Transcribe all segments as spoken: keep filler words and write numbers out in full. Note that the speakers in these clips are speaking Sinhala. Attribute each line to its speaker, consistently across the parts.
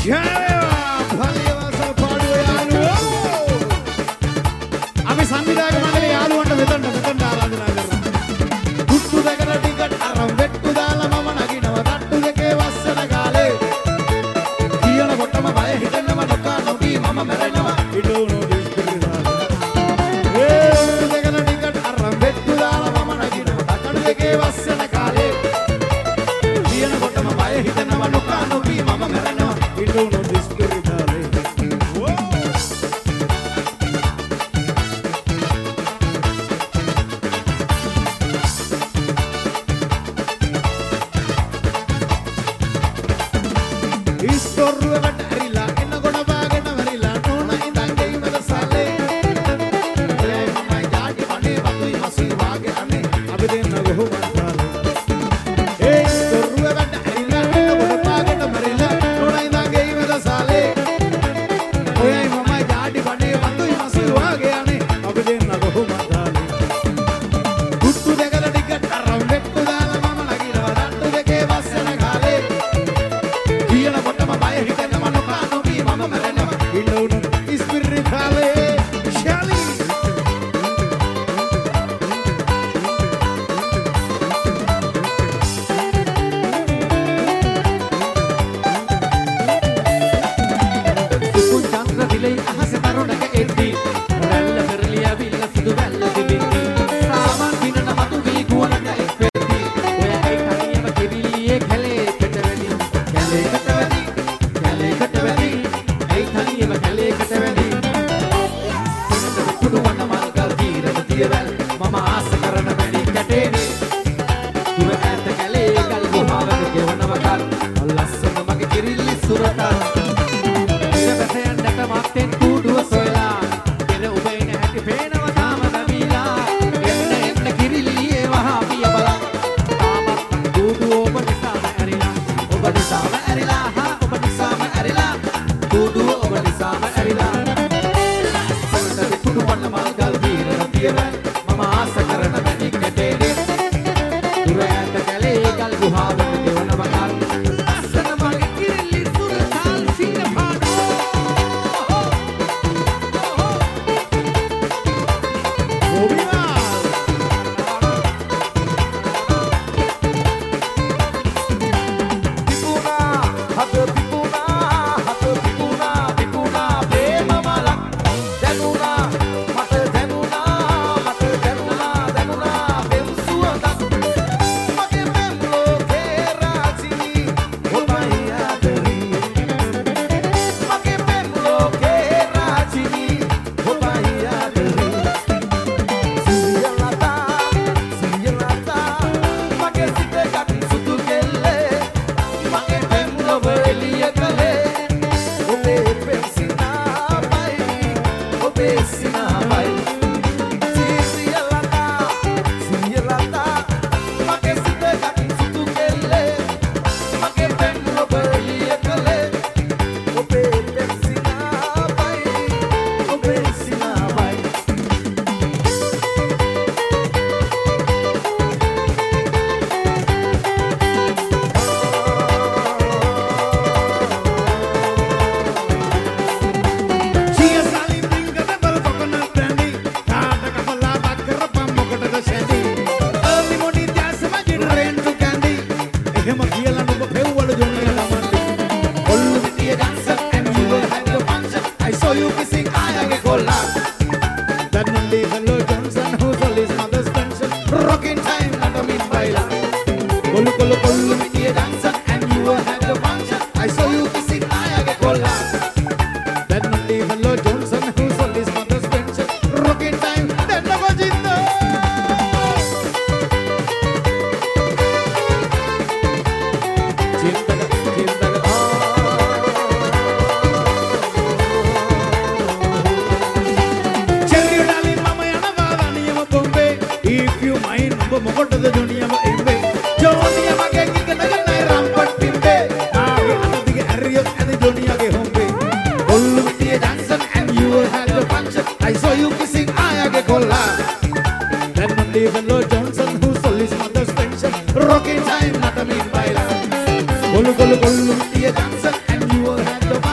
Speaker 1: Golu golu golu, be a dancer and you will have the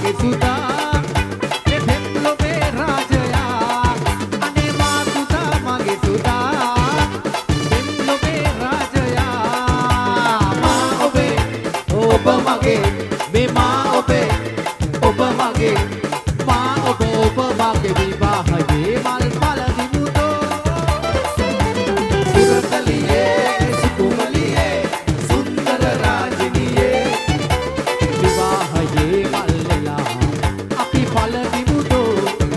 Speaker 1: මාගේ සුදා මේ පෙම්ලොවේ රාජයා අනේ මා සුදා මාගේ සුදා පෙම්ලොවේ රාජයා මා ඔබේ ඔබ මගේ මේ මා ඔබේ ඔබ මගේ මා ඔබ ඔබ මගේ විවාහයේ මල් මල දිමුතෝ සුරතලියේ සුකුමලියේ සුන්දර රාජිනියේ විවාහයේ මල්ලලා අපි මල දිමුතෝ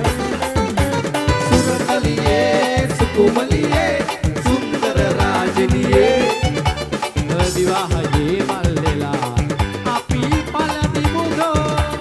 Speaker 1: සුරතලියේ සුකුමලියේ සුන්දර රාජිනියේ විවාහයේ මල්ලලා අපි මල දිමුතෝ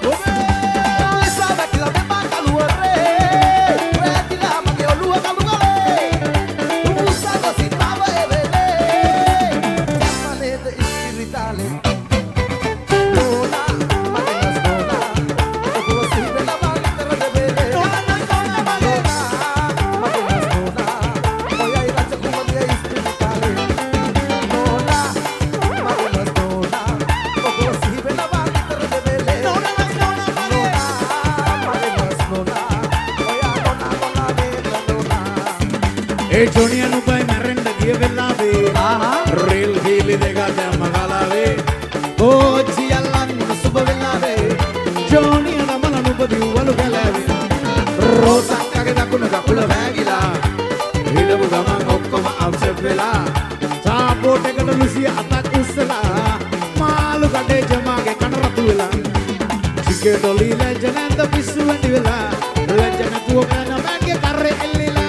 Speaker 2: ඒ ජොනියන් උපයි මැරෙන්න ගිය වෙලාවේ රේල් හීලි දෙක දැම්ම ගලාවේ ඕචියල්ලන් සුබ වෙලාවේ ජොනියන් මලන උපදී වලු ගලාවේ රෝසක්කගේ දකුණ කකුල වැగిලා හිලමු ගමන් ඔක්කොම අප්සෙට් වෙලා සාපෝට් එකට ලුසිය අතක් උස්සලා මාළු කඩේ ජමාගේ කන රතු වෙලා චිකේ ඩොලි ලැජන ඇඳ පිස්සු වෙඩි වෙලා ලැජන තුව කන මගේ කරේ එල්ලිලා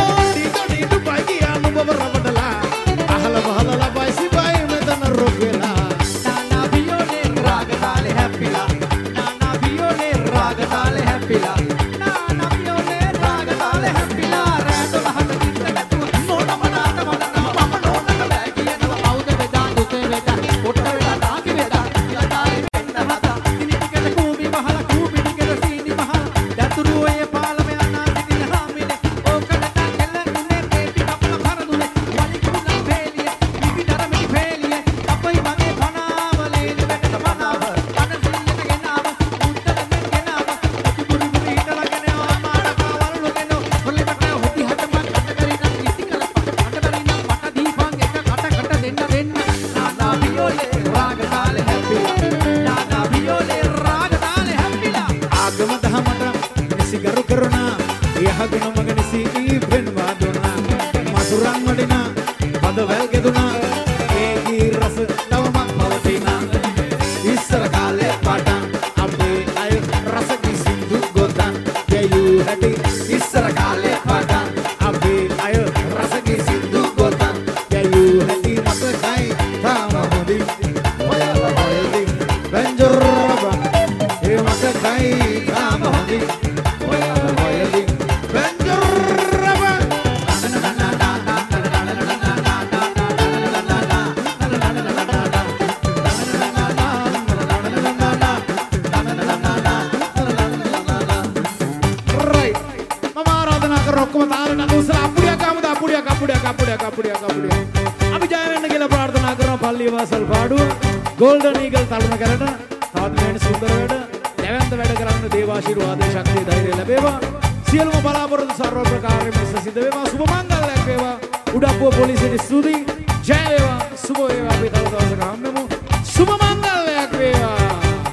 Speaker 2: Golden Eagle තලුණ කරන තවත් මෙන්න සුන්දර වැඩ දැවැන්ත වැඩ කරන්න දේවාශිර්වාද ශක්තිය ධෛර්යය ලැබේවා සියලුම බලාපොරොත්තු සර්ව ප්‍රකාරයෙන් මිස සිද්ධ වේවා සුබ මංගල්‍යයක් වේවා උඩප්පුව පොලිසියට ස්තුති ජය වේවා සුබ වේවා අපි තව දවසක හම්බෙමු සුබ මංගල්‍යයක් වේවා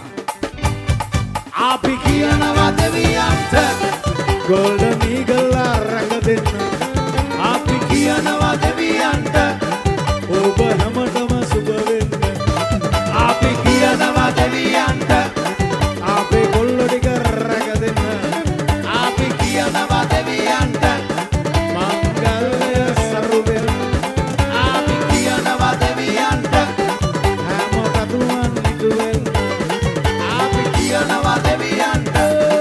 Speaker 2: අපි කියනවා දෙවියන්ට Golden Eagle අරග දෙන්න අපි කියනවා දෙවියන්ට ඔබ හැමතෙම සුබ වෙන්න අපි කියනවා දෙවියන්ට අපේ කොල්ලෝ ටික රැක දෙන්න අපි කියනවා දෙවියන්ට මංගල්‍ය සරු වෙන්න අපි කියනවා දෙවියන්ට හැම කතුවන් නිතු වෙන්න අපි කියනවා දෙවියන්ට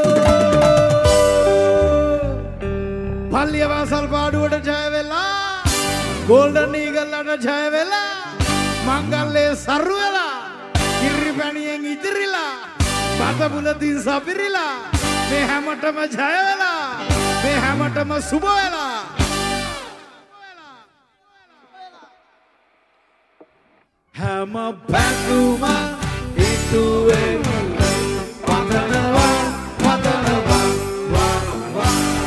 Speaker 2: පල්ලියවාසල් පාඩුවට ජය වෙලා Golden Eagle ජය වෙලා මංගල්‍ය සරු වෙලා කිරිපැණියෙන් ඉතිරිලා බත බුලතින් සපිරිලා මේ හැමතෙම ජය වෙලා මේ හැමතෙම සුබ වෙලා හැම බැඳුම ඉතුවේ පතනවා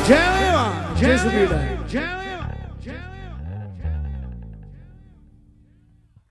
Speaker 2: ජය වේවා ජේසුස්ගේ ජය